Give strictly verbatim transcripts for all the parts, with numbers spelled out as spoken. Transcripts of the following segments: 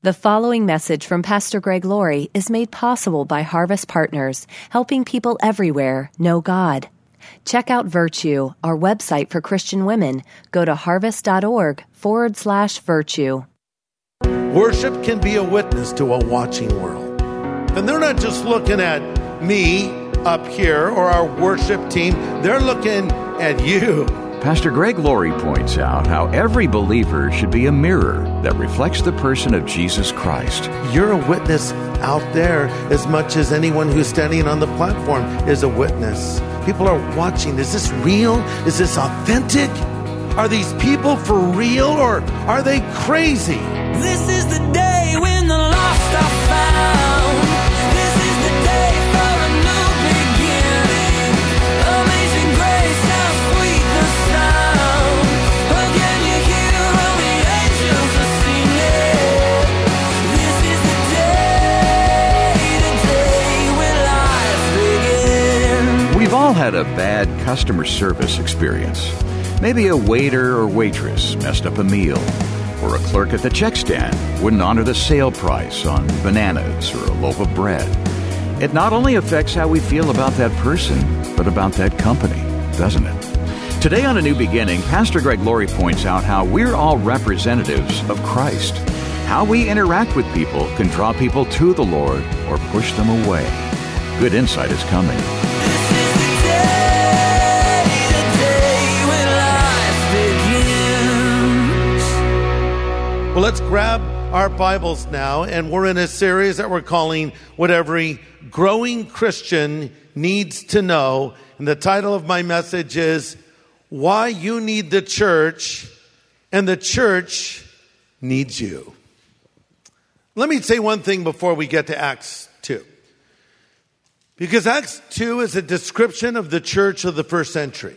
The following message from Pastor Greg Laurie is made possible by Harvest Partners, helping people everywhere know God. Check out Virtue, our website for Christian women. Go to harvest.org forward slash virtue. Worship can be a witness to a watching world. And they're not just looking at me up here or our worship team. They're looking at you. Pastor Greg Laurie points out how every believer should be a mirror that reflects the person of Jesus Christ. You're a witness out there as much as anyone who's standing on the platform is a witness. People are watching. Is this real? Is this authentic? Are these people for real or are they crazy? This is the day when the lost are found. This is the day for a new beginning. Amazing grace, how sweet the sound. Again you hear all the angels are singing. This is the day, the day when life begins. We've all had a bad customer service experience. Maybe a waiter or waitress messed up a meal, or a clerk at the check stand wouldn't honor the sale price on bananas or a loaf of bread. It not only affects how we feel about that person, but about that company, doesn't it? Today on A New Beginning, Pastor Greg Laurie points out how we're all representatives of Christ. How we interact with people can draw people to the Lord or push them away. Good insight is coming. Well, let's grab our Bibles now, and we're in a series that we're calling What Every Growing Christian Needs to Know. And the title of my message is Why You Need the Church and the Church Needs You. Let me say one thing before we get to Acts two. Because Acts two is a description of the church of the first century.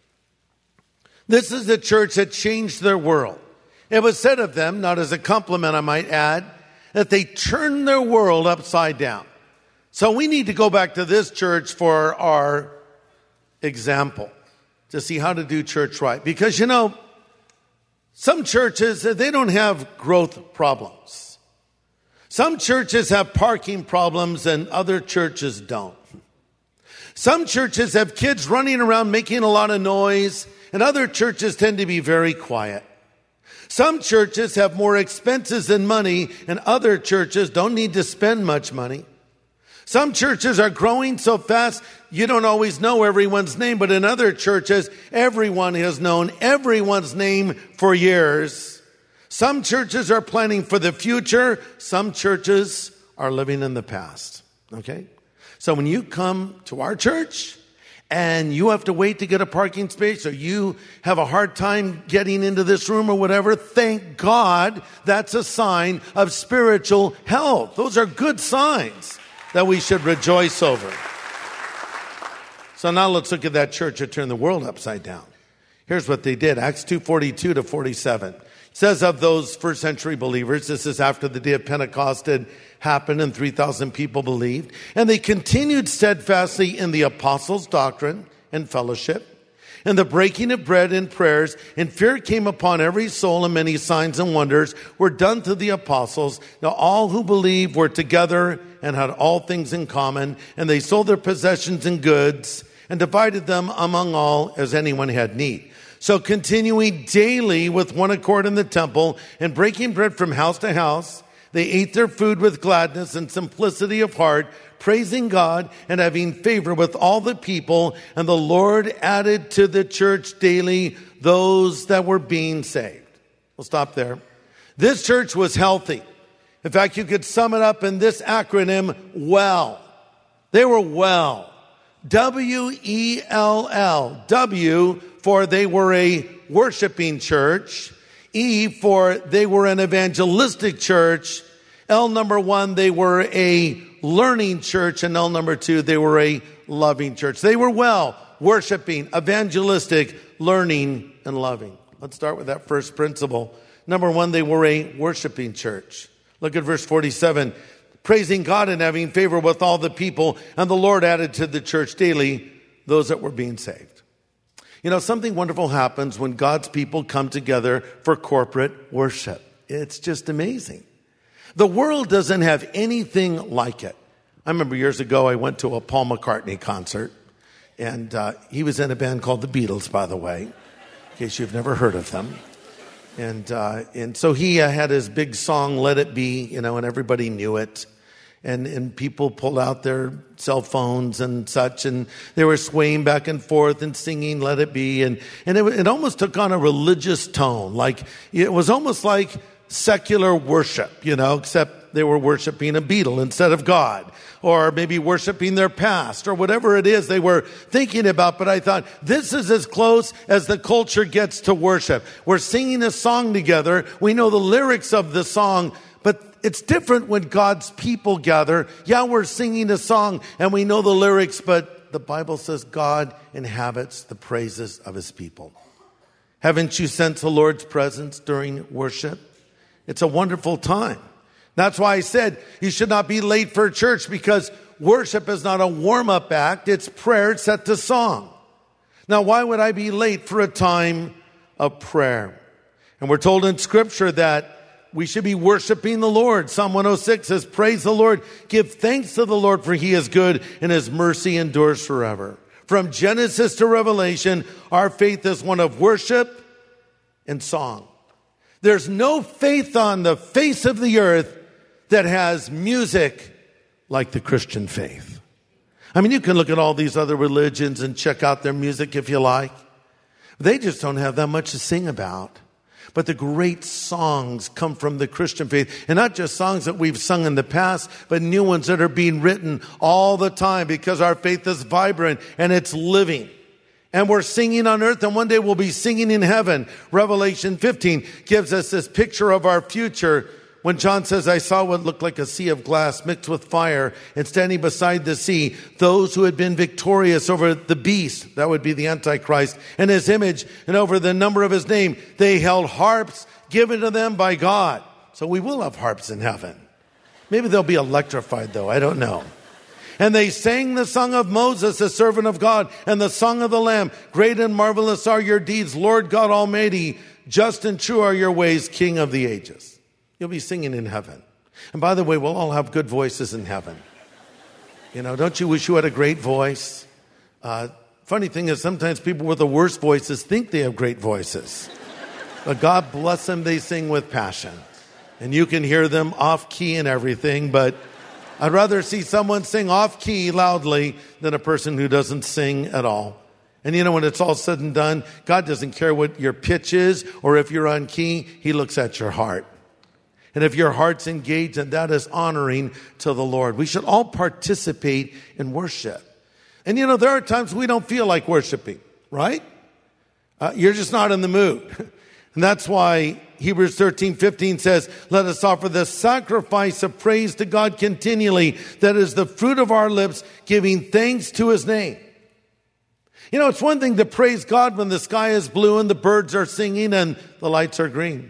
This is the church that changed their world. It was said of them, not as a compliment I might add, that they turned their world upside down. So we need to go back to this church for our example to see how to do church right. Because, you know, some churches, they don't have growth problems. Some churches have parking problems and other churches don't. Some churches have kids running around making a lot of noise, and other churches tend to be very quiet. Some churches have more expenses than money, and other churches don't need to spend much money. Some churches are growing so fast, you don't always know everyone's name, but in other churches, everyone has known everyone's name for years. Some churches are planning for the future. Some churches are living in the past. Okay? So when you come to our church, and you have to wait to get a parking space, or you have a hard time getting into this room or whatever, thank God that's a sign of spiritual health. Those are good signs that we should rejoice over. So now let's look at that church that turned the world upside down. Here's what they did. Acts two forty-two to forty-seven. It says of those first century believers, this is after the day of Pentecost had happened and three thousand people believed. And they continued steadfastly in the apostles' doctrine and fellowship, and the breaking of bread and prayers, and fear came upon every soul, and many signs and wonders were done to the apostles. Now all who believed were together and had all things in common, and they sold their possessions and goods and divided them among all as anyone had need. So continuing daily with one accord in the temple and breaking bread from house to house, they ate their food with gladness and simplicity of heart, praising God and having favor with all the people. And the Lord added to the church daily those that were being saved. We'll stop there. This church was healthy. In fact, you could sum it up in this acronym, WELL. They were well. W E L L. W for they were a worshiping church. E for they were an evangelistic church. L number one, they were a learning church. And L number two, they were a loving church. They were well, worshiping, evangelistic, learning, and loving. Let's start with that first principle. Number one, they were a worshiping church. Look at verse forty-seven. Praising God and having favor with all the people, and the Lord added to the church daily those that were being saved. You know, something wonderful happens when God's people come together for corporate worship. It's just amazing. The world doesn't have anything like it. I remember years ago I went to a Paul McCartney concert, and uh, he was in a band called the Beatles, by the way, in case you've never heard of them. And uh, and so he uh, had his big song, Let It Be, you know, and everybody knew it. And and people pulled out their cell phones and such, and they were swaying back and forth and singing Let It Be. And, and it, it almost took on a religious tone. Like, it was almost like secular worship, you know, except they were worshiping a Beatle instead of God. Or maybe worshiping their past, or whatever it is they were thinking about. But I thought, this is as close as the culture gets to worship. We're singing a song together. We know the lyrics of the song, but it's different when God's people gather. Yeah, we're singing a song and we know the lyrics, but the Bible says God inhabits the praises of his people. Haven't you sensed the Lord's presence during worship? It's a wonderful time. That's why I said you should not be late for church, because worship is not a warm-up act. It's prayer set to song. Now, why would I be late for a time of prayer? And we're told in Scripture that we should be worshiping the Lord. Psalm one oh six says, praise the Lord. Give thanks to the Lord, for he is good and his mercy endures forever. From Genesis to Revelation, our faith is one of worship and song. There's no faith on the face of the earth that has music like the Christian faith. I mean, you can look at all these other religions and check out their music if you like. They just don't have that much to sing about. But the great songs come from the Christian faith. And not just songs that we've sung in the past, but new ones that are being written all the time, because our faith is vibrant and it's living. And we're singing on earth, and one day we'll be singing in heaven. Revelation fifteen gives us this picture of our future, when John says, I saw what looked like a sea of glass mixed with fire, and standing beside the sea, those who had been victorious over the beast, that would be the Antichrist, and his image, and over the number of his name, they held harps given to them by God. So we will have harps in heaven. Maybe they'll be electrified, though. I don't know. And they sang the song of Moses, the servant of God, and the song of the Lamb. Great and marvelous are your deeds, Lord God Almighty. Just and true are your ways, King of the ages. You'll be singing in heaven. And by the way, we'll all have good voices in heaven. You know, don't you wish you had a great voice? Uh, funny thing is, sometimes people with the worst voices think they have great voices. But God bless them, they sing with passion. And you can hear them off key and everything, but I'd rather see someone sing off key loudly than a person who doesn't sing at all. And you know, when it's all said and done, God doesn't care what your pitch is or if you're on key. He looks at your heart. And if your heart's engaged, then that is honoring to the Lord. We should all participate in worship. And you know, there are times we don't feel like worshiping, right? Uh, you're just not in the mood. And that's why Hebrews thirteen fifteen says, let us offer the sacrifice of praise to God continually. That is the fruit of our lips, giving thanks to his name. You know, it's one thing to praise God when the sky is blue and the birds are singing and the lights are green.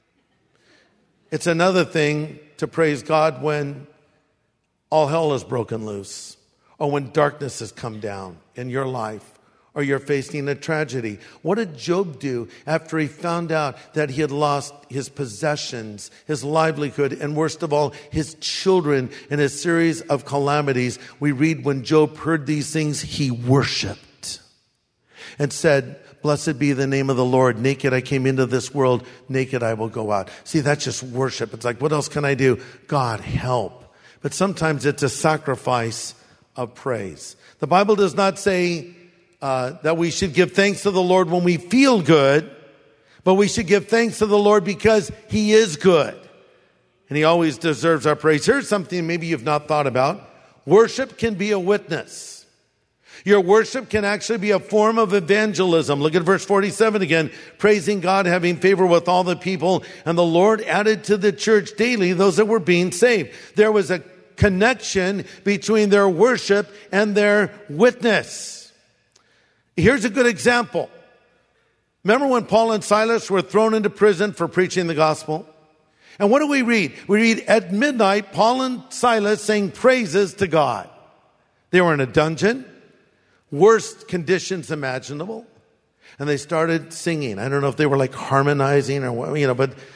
It's another thing to praise God when all hell is broken loose, or when darkness has come down in your life, or you're facing a tragedy. What did Job do after he found out that he had lost his possessions, his livelihood, and worst of all, his children in a series of calamities? We read when Job heard these things, he worshiped and said, blessed be the name of the Lord. Naked I came into this world. Naked I will go out. See, that's just worship. It's like, what else can I do? God, help. But sometimes it's a sacrifice of praise. The Bible does not say uh, that we should give thanks to the Lord when we feel good, but we should give thanks to the Lord because he is good. And he always deserves our praise. Here's something maybe you've not thought about. Worship can be a witness. Your worship can actually be a form of evangelism. Look at verse forty-seven again. Praising God, having favor with all the people. And the Lord added to the church daily those that were being saved. There was a connection between their worship and their witness. Here's a good example. Remember when Paul and Silas were thrown into prison for preaching the gospel? And what do we read? We read at midnight, Paul and Silas sang praises to God. They were in a dungeon. Worst conditions imaginable. And they started singing. I don't know if they were like harmonizing or what, you know, but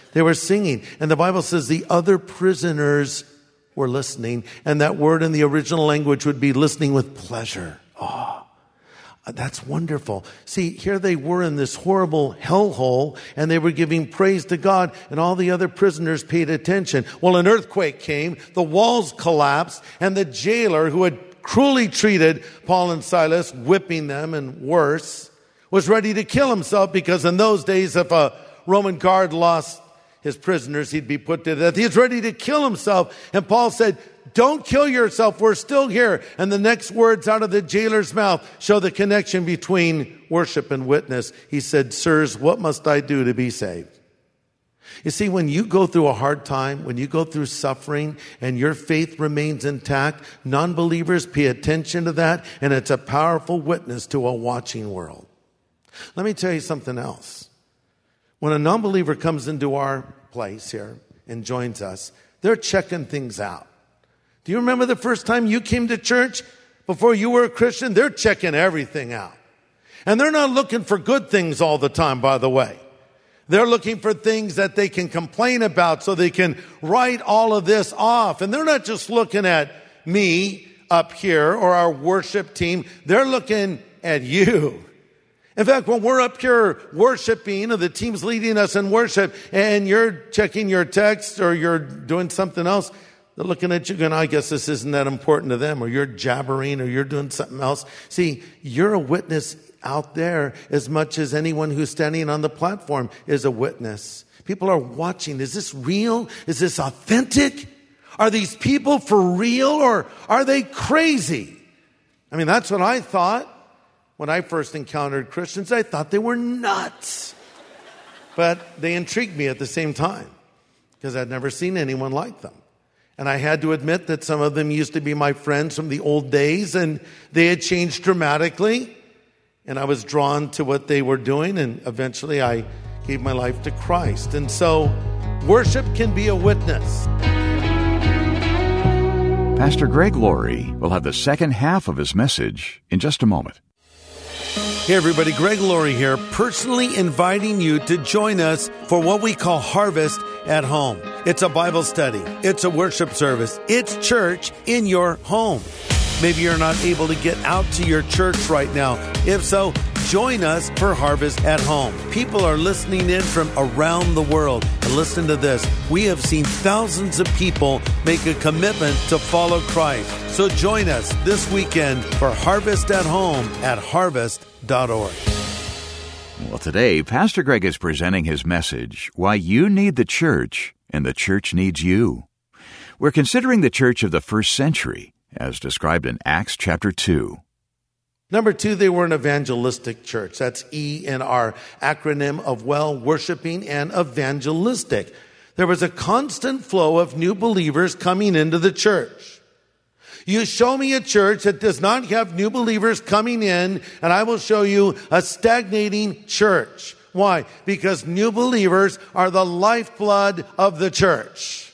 They were singing. And the Bible says the other prisoners were listening. And that word in the original language would be listening with pleasure. Oh, that's wonderful. See, here they were in this horrible hellhole, and they were giving praise to God, and all the other prisoners paid attention. Well, an earthquake came, the walls collapsed, and the jailer who had cruelly treated Paul and Silas, whipping them and worse, was ready to kill himself, because in those days, if a Roman guard lost his prisoners, he'd be put to death. He was ready to kill himself. And Paul said, don't kill yourself. We're still here. And the next words out of the jailer's mouth show the connection between worship and witness. He said, sirs, what must I do to be saved? You see, when you go through a hard time, when you go through suffering and your faith remains intact, non-believers pay attention to that, and it's a powerful witness to a watching world. Let me tell you something else. When a non-believer comes into our place here and joins us, they're checking things out. Do you remember the first time you came to church before you were a Christian? They're checking everything out. And they're not looking for good things all the time, by the way. They're looking for things that they can complain about so they can write all of this off. And they're not just looking at me up here or our worship team. They're looking at you. In fact, when we're up here worshiping, or the team's leading us in worship, and you're checking your text or you're doing something else, they're looking at you going, I guess this isn't that important to them, or you're jabbering, or you're doing something else. See, you're a witness out there as much as anyone who's standing on the platform is a witness. People are watching. Is this real? Is this authentic? Are these people for real, or are they crazy? I mean, that's what I thought when I first encountered Christians. I thought they were nuts. But they intrigued me at the same time, because I'd never seen anyone like them. And I had to admit that some of them used to be my friends from the old days, and they had changed dramatically. And I was drawn to what they were doing, and eventually I gave my life to Christ. And so worship can be a witness. Pastor Greg Laurie will have the second half of his message in just a moment. Hey everybody, Greg Laurie here, personally inviting you to join us for what we call Harvest at Home. It's a Bible study. It's a worship service. It's church in your home. Maybe you're not able to get out to your church right now. If so, join us for Harvest at Home. People are listening in from around the world. And listen to this. We have seen thousands of people make a commitment to follow Christ. So join us this weekend for Harvest at Home at harvest dot org. Well, today, Pastor Greg is presenting his message, Why You Need the Church and the Church Needs You. We're considering the church of the first century, as described in Acts chapter two. Number two, they were an evangelistic church. That's E in our acronym of well, worshiping and evangelistic. There was a constant flow of new believers coming into the church. You show me a church that does not have new believers coming in, and I will show you a stagnating church. Why? Because new believers are the lifeblood of the church.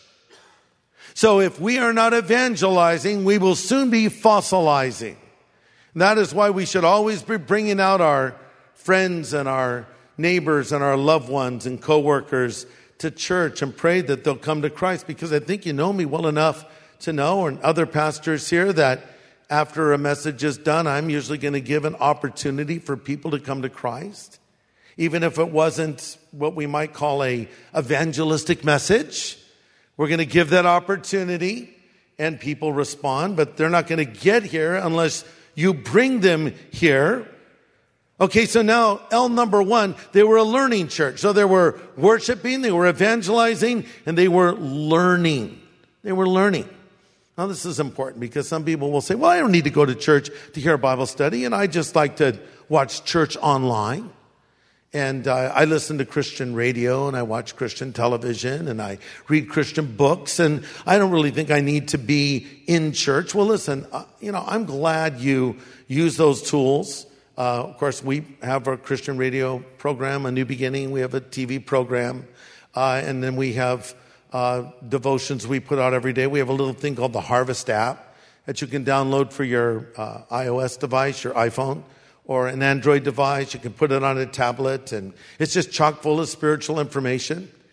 So if we are not evangelizing, we will soon be fossilizing. That is why we should always be bringing out our friends and our neighbors and our loved ones and coworkers to church and pray that they'll come to Christ. Because I think you know me well enough to know, and other pastors here, that after a message is done, I'm usually going to give an opportunity for people to come to Christ. Even if it wasn't what we might call a evangelistic message, we're going to give that opportunity and people respond, but they're not going to get here unless you bring them here. Okay, so now L number one, they were a learning church. So they were worshiping, they were evangelizing, and they were learning. They were learning. Now this is important because some people will say, well, I don't need to go to church to hear a Bible study, and I just like to watch church online. And uh, I listen to Christian radio, and I watch Christian television, and I read Christian books, and I don't really think I need to be in church. Well, listen, uh, you know, I'm glad you use those tools. Uh, of course, we have our Christian radio program, A New Beginning. We have a T V program, uh, and then we have uh, devotions we put out every day. We have a little thing called the Harvest app that you can download for your uh, iOS device, your iPhone, or an Android device. You can put it on a tablet, and it's just chock full of spiritual information.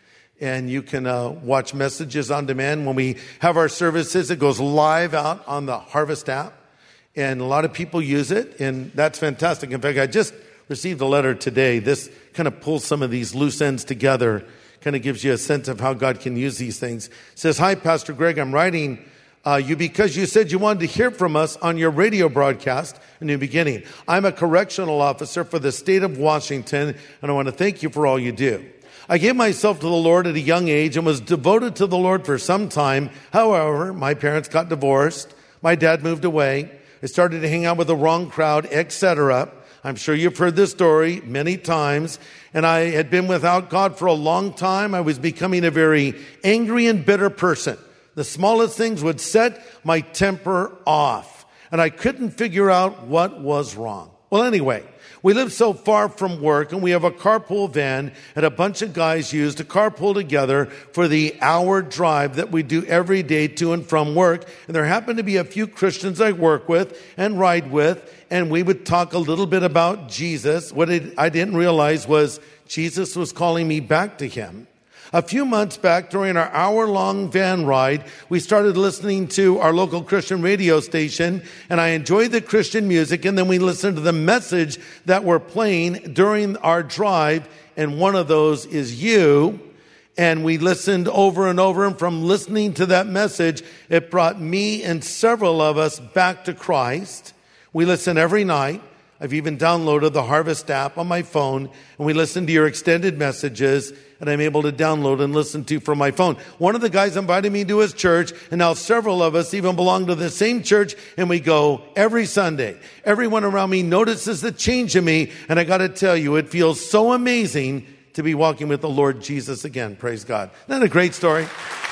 and you can uh, watch messages on demand. When we have our services, it goes live out on the Harvest app, and a lot of people use it, and that's fantastic. In fact, I just received a letter today. This kind of pulls some of these loose ends together, kind of gives you a sense of how God can use these things. It says, "Hi, Pastor Greg, I'm writing uh, you because you said you wanted to hear from us on your radio broadcast in the beginning. I'm a correctional officer for the state of Washington, and I want to thank you for all you do. I gave myself to the Lord at a young age and was devoted to the Lord for some time. However, my parents got divorced. My dad moved away. I started to hang out with the wrong crowd, et cetera. I'm sure you've heard this story many times. And I had been without God for a long time. I was becoming a very angry and bitter person. The smallest things would set my temper off, and I couldn't figure out what was wrong. Well, anyway, we live so far from work, and we have a carpool van and a bunch of guys use to carpool together for the hour drive that we do every day to and from work. And there happen to be a few Christians I work with and ride with, and we would talk a little bit about Jesus. What I didn't realize was Jesus was calling me back to him. A few months back, during our hour-long van ride, we started listening to our local Christian radio station, and I enjoyed the Christian music, and then we listened to the message that we're playing during our drive, and one of those is you. And we listened over and over, and from listening to that message, it brought me and several of us back to Christ. We listen every night. I've even downloaded the Harvest app on my phone, and we listen to your extended messages, and I'm able to download and listen to from my phone. One of the guys invited me to his church, and now several of us even belong to the same church, and we go every Sunday. Everyone around me notices the change in me, and I got to tell you, it feels so amazing to be walking with the Lord Jesus again. Praise God. Isn't that a great story?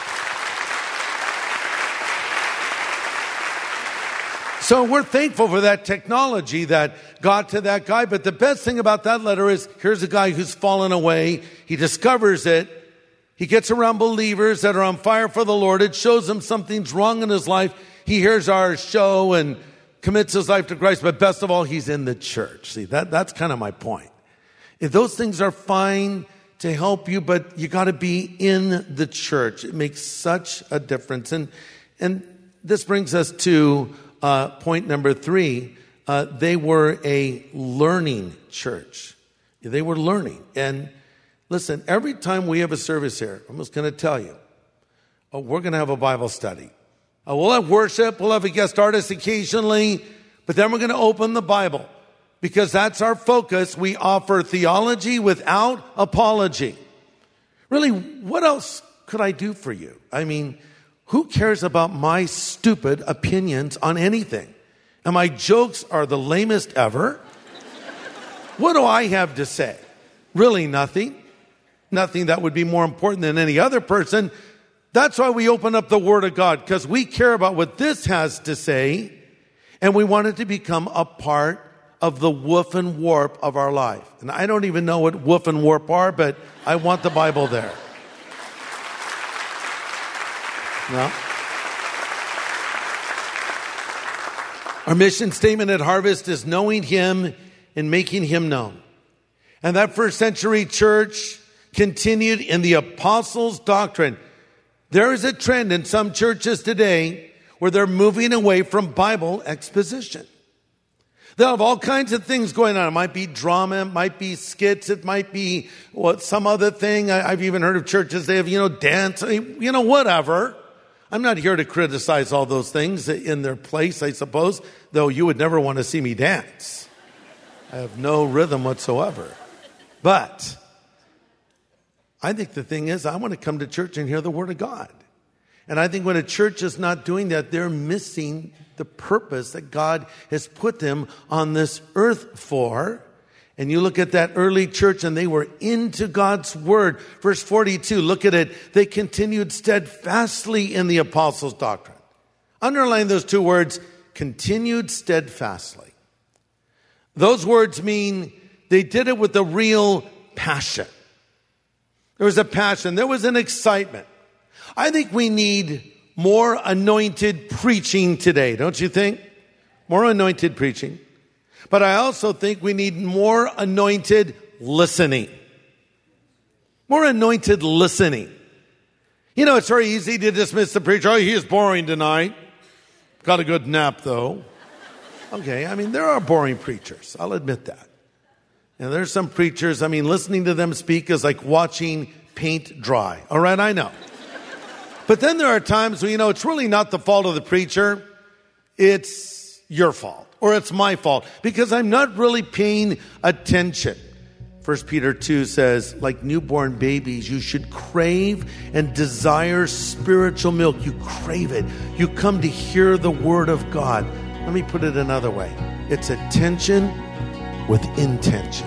So we're thankful for that technology that got to that guy. But the best thing about that letter is, here's a guy who's fallen away. He discovers it. He gets around believers that are on fire for the Lord. It shows him something's wrong in his life. He hears our show and commits his life to Christ. But best of all, he's in the church. See, that, that's kind of my point. If those things are fine to help you, but you got to be in the church. It makes such a difference. And, and this brings us to Uh, point number three, uh, they were a learning church. They were learning. And listen, every time we have a service here, I'm just going to tell you, oh, we're going to have a Bible study. Uh, we'll have worship. We'll have a guest artist occasionally. But then we're going to open the Bible because that's our focus. We offer theology without apology. Really, what else could I do for you? I mean, who cares about my stupid opinions on anything? And my jokes are the lamest ever. What do I have to say? Really nothing. Nothing that would be more important than any other person. That's why we open up the Word of God, because we care about what this has to say, and we want it to become a part of the woof and warp of our life. And I don't even know what woof and warp are, but I want the Bible there. No. Our mission statement at Harvest is knowing Him and making Him known. And that first century church continued in the apostles' doctrine. There is a trend in some churches today where they're moving away from Bible exposition. They'll have all kinds of things going on. It might be drama, it might be skits, it might be what some other thing. I, I've even heard of churches, they have, you know, dance, you know, whatever. I'm not here to criticize all those things in their place, I suppose, though you would never want to see me dance. I have no rhythm whatsoever. But I think the thing is, I want to come to church and hear the Word of God. And I think when a church is not doing that, they're missing the purpose that God has put them on this earth for. And you look at that early church and they were into God's Word. Verse forty-two, look at it. They continued steadfastly in the apostles' doctrine. Underline those two words, continued steadfastly. Those words mean they did it with a real passion. There was a passion. There was an excitement. I think we need more anointed preaching today, don't you think? More anointed preaching. But I also think we need more anointed listening. More anointed listening. You know, it's very easy to dismiss the preacher. Oh, he is boring tonight. Got a good nap, though. Okay, I mean, there are boring preachers. I'll admit that. And there's some preachers, I mean, listening to them speak is like watching paint dry. All right, I know. But then there are times when, you know, it's really not the fault of the preacher. It's your fault, or it's my fault, because I'm not really paying attention. First Peter two says, like newborn babies, you should crave and desire spiritual milk. You crave it. You come to hear the word of God. Let me put it another way. It's attention with intention.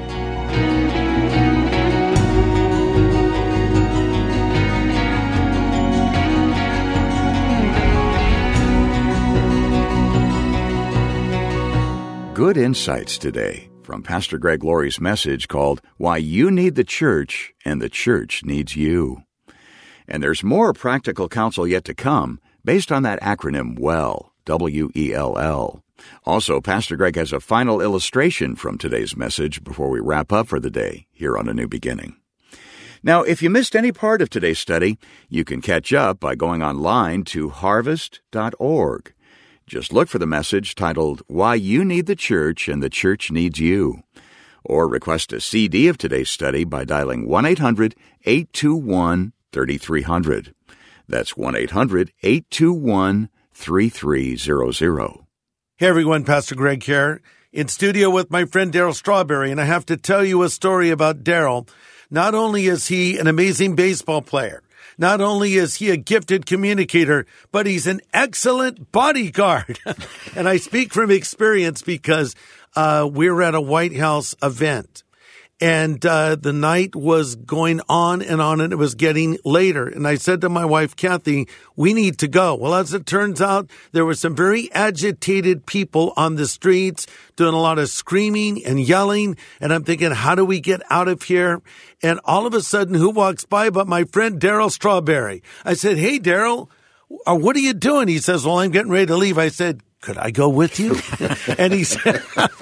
Good insights today from Pastor Greg Laurie's message called Why You Need the Church and the Church Needs You. And there's more practical counsel yet to come based on that acronym WELL, W E L L. Also, Pastor Greg has a final illustration from today's message before we wrap up for the day here on A New Beginning. Now, if you missed any part of today's study, you can catch up by going online to harvest dot org. Just look for the message titled, Why You Need the Church and the Church Needs You. Or request a C D of today's study by dialing one eight hundred eight two one three three zero zero. That's one eight hundred eight two one three three zero zero. Hey everyone, Pastor Greg here, in studio with my friend Darryl Strawberry, and I have to tell you a story about Darryl. Not only is he an amazing baseball player, not only is he a gifted communicator, but he's an excellent bodyguard. And I speak from experience because uh, we were at a White House event. And uh, the night was going on and on, and it was getting later. And I said to my wife, Kathy, we need to go. Well, as it turns out, there were some very agitated people on the streets doing a lot of screaming and yelling. And I'm thinking, how do we get out of here? And all of a sudden, who walks by but my friend Darryl Strawberry? I said, hey, Darryl, what are you doing? He says, well, I'm getting ready to leave. I said, could I go with you? And he said,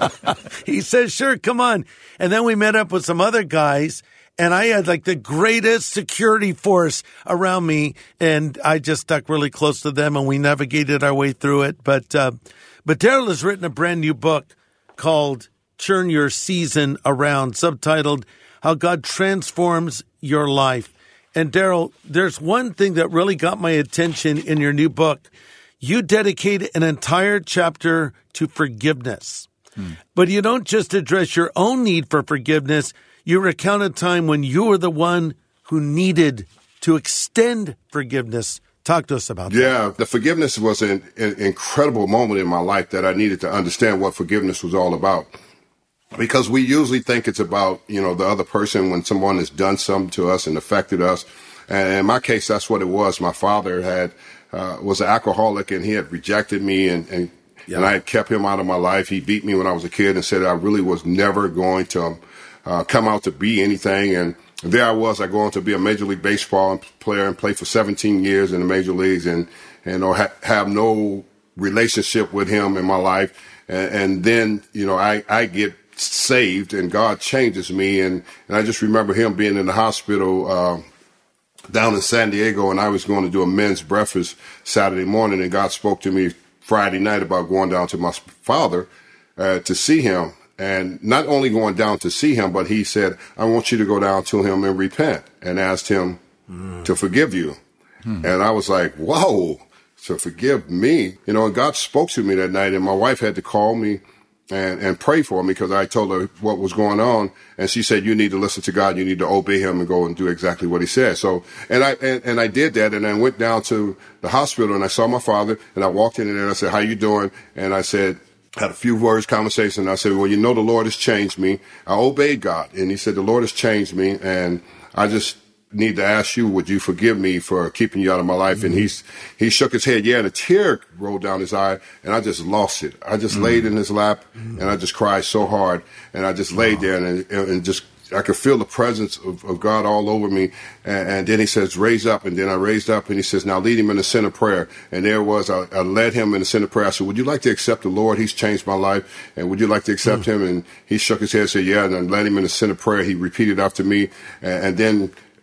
he says, sure, come on. And then we met up with some other guys, and I had like the greatest security force around me, and I just stuck really close to them, and we navigated our way through it. But, uh, but Darryl has written a brand new book called Turn Your Season Around, subtitled How God Transforms Your Life. And Darryl, there's one thing that really got my attention in your new book. You dedicate an entire chapter to forgiveness. Hmm. But you don't just address your own need for forgiveness. You recount a time when you were the one who needed to extend forgiveness. Talk to us about yeah, that. Yeah, the forgiveness was an, an incredible moment in my life that I needed to understand what forgiveness was all about. Because we usually think it's about, you know, the other person when someone has done something to us and affected us. And in my case, that's what it was. My father had uh, was an alcoholic, and he had rejected me, and, and, yeah. and I had kept him out of my life. He beat me when I was a kid and said I really was never going to uh, come out to be anything. And there I was. I go on to be a Major League Baseball player and play for seventeen years in the major leagues, and, and or ha- have no relationship with him in my life. And, and then, you know, I, I get saved, and God changes me. And, and I just remember him being in the hospital uh, down in San Diego, and I was going to do a men's breakfast Saturday morning, and God spoke to me Friday night about going down to my father uh, to see him. And not only going down to see him, but he said, I want you to go down to him and repent and ask him mm. to forgive you. Mm. And I was like, whoa, to forgive me. You know, and God spoke to me that night, and my wife had to call me and, and pray for me because I told her what was going on. And she said, you need to listen to God. You need to obey him and go and do exactly what he said. So, and I, and, and I did that. And I went down to the hospital, and I saw my father, and I walked in there, and I said, how you doing? And I said, had a few words, conversation. I said, well, you know, the Lord has changed me. I obeyed God. And he said, the Lord has changed me. And I just need to ask you, would you forgive me for keeping you out of my life? Mm-hmm. And he's, he shook his head. Yeah. And a tear rolled down his eye, and I just lost it. I just mm-hmm. laid in his lap, mm-hmm. and I just cried so hard. And I just laid there and, and just, I could feel the presence of, of God all over me. And, and then he says, raise up. And then I raised up, and he says, now lead him in the center prayer. And there was, I, I led him in the center prayer. I said, would you like to accept the Lord? He's changed my life. And would you like to accept mm. him? And he shook his head and said, yeah. And I led him in the center prayer. He repeated after me. And, and then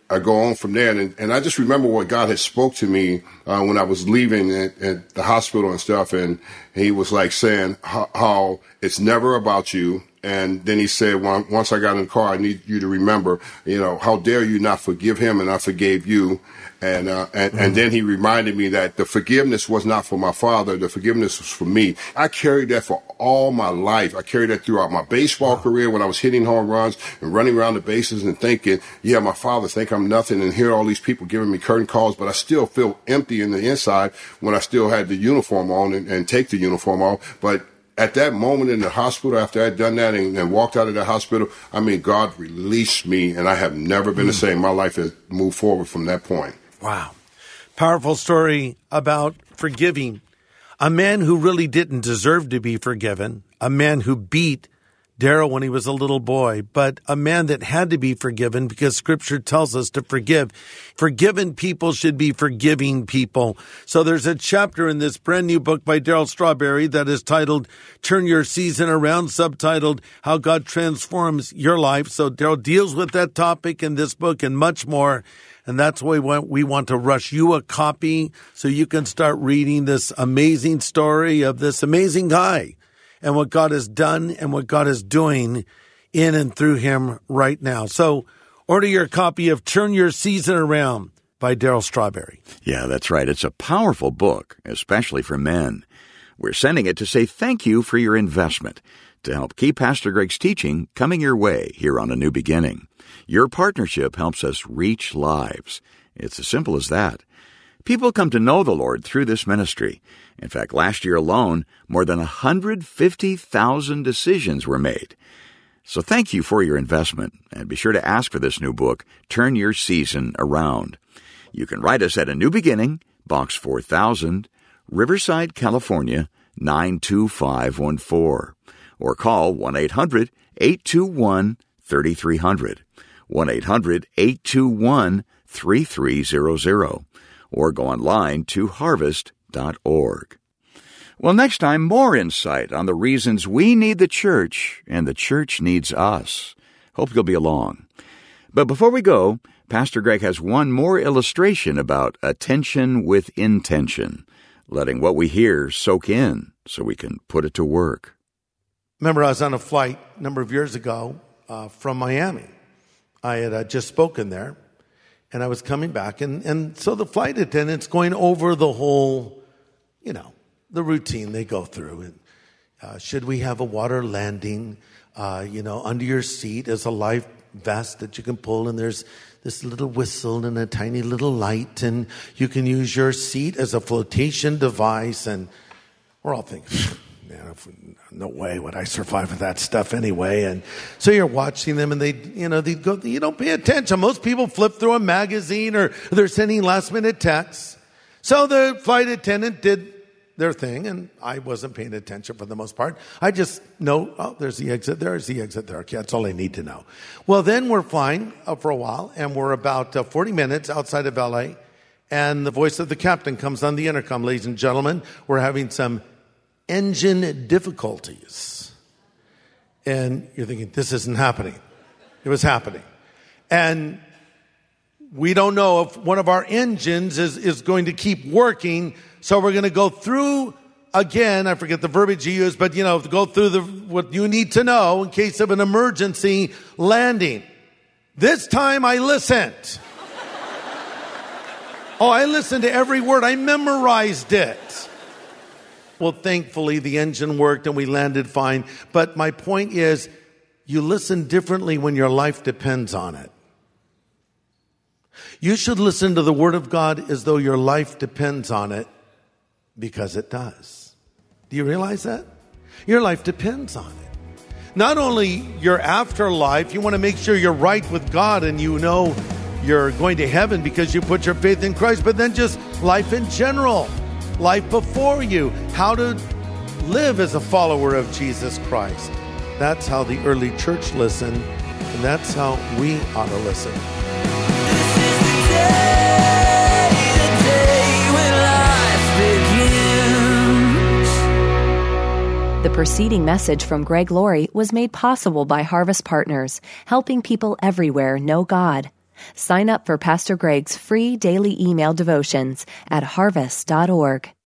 I go on from there. And, and I just remember what God had spoke to me uh, when I was leaving at, at the hospital and stuff. And he was like saying how, how it's never about you. And then he said, well, once I got in the car, I need you to remember, you know, how dare you not forgive him, and I forgave you. And, uh, and, mm-hmm. and then he reminded me that the forgiveness was not for my father. The forgiveness was for me. I carried that for all my life. I carried that throughout my baseball wow. career when I was hitting home runs and running around the bases and thinking, yeah, my father think I'm nothing, and hear all these people giving me curtain calls, but I still feel empty in the inside when I still had the uniform on and, and take the uniform off. But at that moment in the hospital, after I'd done that and, and walked out of the hospital, I mean, God released me, and I have never been mm. the same. My life has moved forward from that point. Wow. Powerful story about forgiving. A man who really didn't deserve to be forgiven. A man who beat Daryl when he was a little boy, but a man that had to be forgiven because Scripture tells us to forgive. Forgiven people should be forgiving people. So there's a chapter in this brand new book by Darryl Strawberry that is titled Turn Your Season Around, subtitled How God Transforms Your Life. So Daryl deals with that topic in this book and much more. And that's why we want to rush you a copy so you can start reading this amazing story of this amazing guy and what God has done and what God is doing in and through him right now. So order your copy of Turn Your Season Around by Darryl Strawberry. Yeah, that's right. It's a powerful book, especially for men. We're sending it to say thank you for your investment to help keep Pastor Greg's teaching coming your way here on A New Beginning. Your partnership helps us reach lives. It's as simple as that. People come to know the Lord through this ministry. In fact, last year alone, more than one hundred fifty thousand decisions were made. So thank you for your investment, and be sure to ask for this new book, Turn Your Season Around. You can write us at A New Beginning, Box four thousand, Riverside, California, nine two five one four, or call one eight hundred eight two one three three zero zero, one eight hundred eight two one three three zero zero, or go online to harvest dot org. Well, next time, more insight on the reasons we need the church and the church needs us. Hope you'll be along. But before we go, Pastor Greg has one more illustration about attention with intention, letting what we hear soak in so we can put it to work. Remember, I was on a flight a number of years ago uh, from Miami. I had uh, just spoken there, and I was coming back. And, and so the flight attendant's going over the whole, you know, the routine they go through. And uh, should we have a water landing? Uh, you know, under your seat is a life vest that you can pull, and there's this little whistle and a tiny little light, and you can use your seat as a flotation device. And we're all thinking, man, no way would I survive with that stuff anyway. And so you're watching them, and they, you know, they go, you don't pay attention. Most people flip through a magazine, or they're sending last minute texts. So the flight attendant did their thing, and I wasn't paying attention for the most part. I just know, oh, there's the exit, there's the exit there. Okay, that's all I need to know. Well, then we're flying uh, for a while, and we're about uh, forty minutes outside of L A, and the voice of the captain comes on the intercom. Ladies and gentlemen, we're having some engine difficulties. And you're thinking, this isn't happening. It was happening. And we don't know if one of our engines is, is going to keep working. So we're going to go through again. I forget the verbiage you use, but you know, go through the, what you need to know in case of an emergency landing. This time I listened. Oh, I listened to every word. I memorized it. Well, thankfully the engine worked and we landed fine. But my point is, you listen differently when your life depends on it. You should listen to the Word of God as though your life depends on it, because it does. Do you realize that? Your life depends on it. Not only your afterlife, you want to make sure you're right with God and you know you're going to heaven because you put your faith in Christ, but then just life in general, life before you, how to live as a follower of Jesus Christ. That's how the early church listened, and that's how we ought to listen. The preceding message from Greg Laurie was made possible by Harvest Partners, helping people everywhere know God. Sign up for Pastor Greg's free daily email devotions at harvest dot org.